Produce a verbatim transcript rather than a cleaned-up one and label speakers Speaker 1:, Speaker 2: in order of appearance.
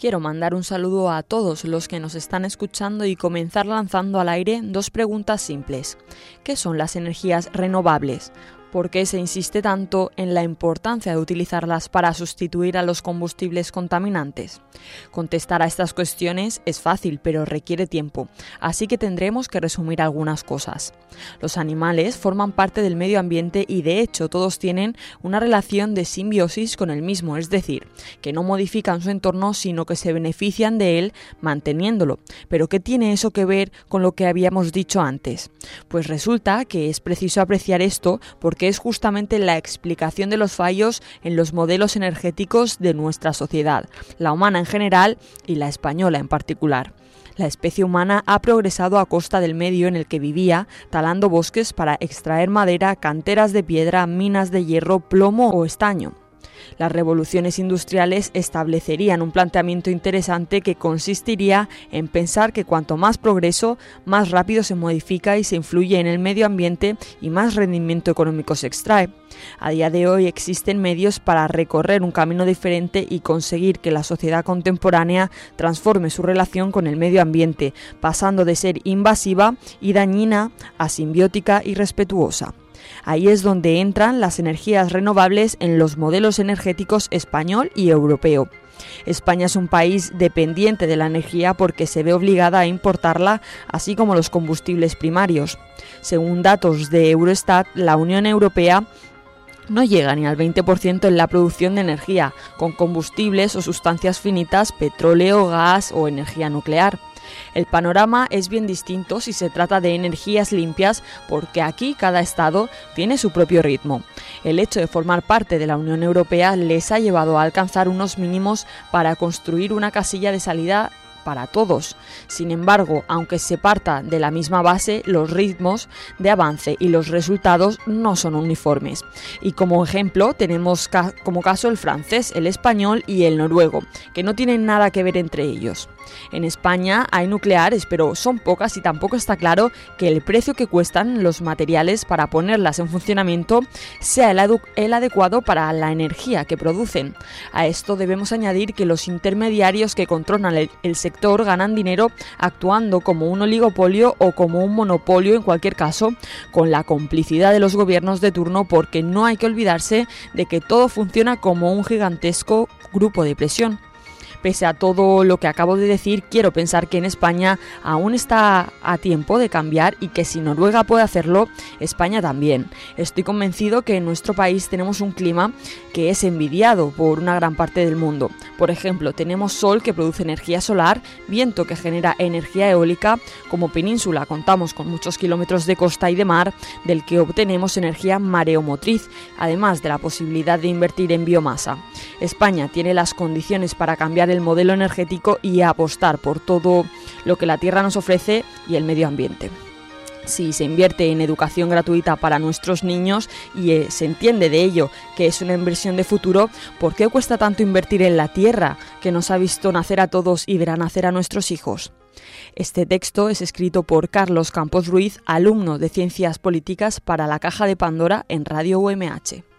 Speaker 1: Quiero mandar un saludo a todos los que nos están escuchando y comenzar lanzando al aire dos preguntas simples. ¿Qué son las energías renovables? ¿Por qué se insiste tanto en la importancia de utilizarlas para sustituir a los combustibles contaminantes? Contestar a estas cuestiones es fácil, pero requiere tiempo, así que tendremos que resumir algunas cosas. Los animales forman parte del medio ambiente y de hecho todos tienen una relación de simbiosis con el mismo, es decir, que no modifican su entorno sino que se benefician de él manteniéndolo. ¿Pero qué tiene eso que ver con lo que habíamos dicho antes? Pues resulta que es preciso apreciar esto porque es justamente la explicación de los fallos en los modelos energéticos de nuestra sociedad, la humana en general y la española en particular. La especie humana ha progresado a costa del medio en el que vivía, talando bosques para extraer madera, canteras de piedra, minas de hierro, plomo o estaño. Las revoluciones industriales establecerían un planteamiento interesante que consistiría en pensar que cuanto más progreso, más rápido se modifica y se influye en el medio ambiente y más rendimiento económico se extrae. A día de hoy existen medios para recorrer un camino diferente y conseguir que la sociedad contemporánea transforme su relación con el medio ambiente, pasando de ser invasiva y dañina a simbiótica y respetuosa. Ahí es donde entran las energías renovables en los modelos energéticos español y europeo. España es un país dependiente de la energía porque se ve obligada a importarla, así como los combustibles primarios. Según datos de Eurostat, la Unión Europea no llega ni al veinte por ciento en la producción de energía, con combustibles o sustancias finitas, petróleo, gas o energía nuclear. El panorama es bien distinto si se trata de energías limpias porque aquí cada estado tiene su propio ritmo. El hecho de formar parte de la Unión Europea les ha llevado a alcanzar unos mínimos para construir una casilla de salida para todos. Sin embargo, aunque se parta de la misma base, los ritmos de avance y los resultados no son uniformes. Y como ejemplo tenemos ca- como caso el francés, el español y el noruego, que no tienen nada que ver entre ellos. En España hay nucleares, pero son pocas y tampoco está claro que el precio que cuestan los materiales para ponerlas en funcionamiento sea el, adu- el adecuado para la energía que producen. A esto debemos añadir que los intermediarios que controlan el, el sector ganan dinero actuando como un oligopolio o como un monopolio en cualquier caso, con la complicidad de los gobiernos de turno, porque no hay que olvidarse de que todo funciona como un gigantesco grupo de presión. Pese a todo lo que acabo de decir, quiero pensar que en España aún está a tiempo de cambiar y que si Noruega puede hacerlo, España también. Estoy convencido que en nuestro país tenemos un clima que es envidiado por una gran parte del mundo. Por ejemplo, tenemos sol que produce energía solar, viento que genera energía eólica. Como península contamos con muchos kilómetros de costa y de mar del que obtenemos energía mareomotriz, además de la posibilidad de invertir en biomasa. España tiene las condiciones para cambiar el modelo energético y apostar por todo lo que la tierra nos ofrece y el medio ambiente. Si se invierte en educación gratuita para nuestros niños y eh, se entiende de ello que es una inversión de futuro, ¿por qué cuesta tanto invertir en la tierra que nos ha visto nacer a todos y verá nacer a nuestros hijos? Este texto es escrito por Carlos Campos Ruiz, alumno de Ciencias Políticas para La Caja de Pandora en Radio U M H.